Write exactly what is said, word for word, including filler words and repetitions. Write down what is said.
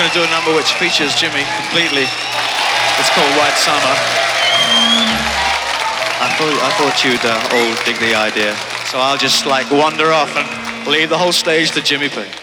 to do a number which features Jimmy completely. It's called White Summer. I thought, I thought you'd uh, all dig the idea. So I'll just like wander off and leave the whole stage to Jimmy P.